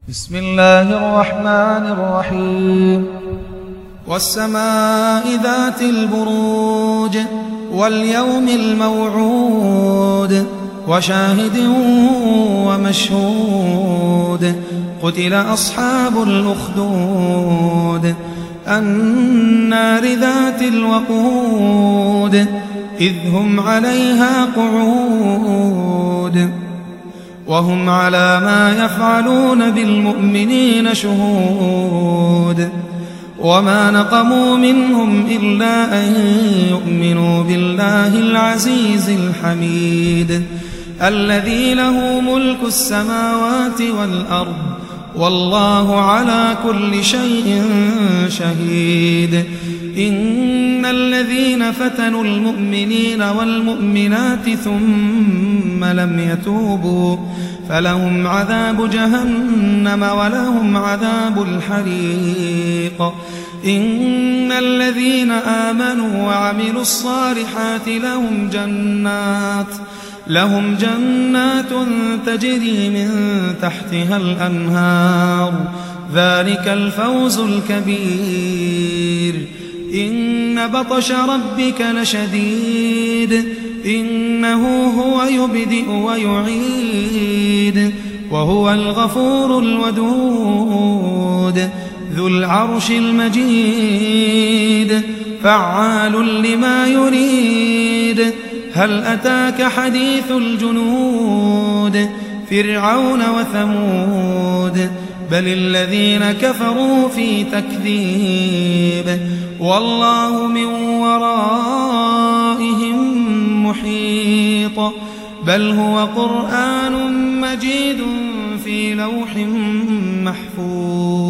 بسم الله الرحمن الرحيم والسماء ذات البروج واليوم الموعود وشاهد ومشهود قتل أصحاب الأخدود النار ذات الوقود إذ هم عليها قعود وهم على ما يفعلون بالمؤمنين شهود وما نقموا منهم إلا أن يؤمنوا بالله العزيز الحميد الذي له ملك السماوات والأرض والله على كل شيء شهيد إن الذين فتنوا المؤمنين والمؤمنات ثم لم يتوبوا فلهم عذاب جهنم ولهم عذاب الحريق إن الذين آمنوا وعملوا الصالحات لهم جنات تجري من تحتها الأنهار ذلك الفوز الكبير إن بطش ربك لشديد إنه هو يبدئ ويعيد وهو الغفور الودود ذو العرش المجيد فعال لما يريد هل أتاك حديث الجنود فرعون وثمود بل الذين كفروا في تكذيب والله من ورائهم محيط بل هو قرآن مجيد في لوح محفوظ.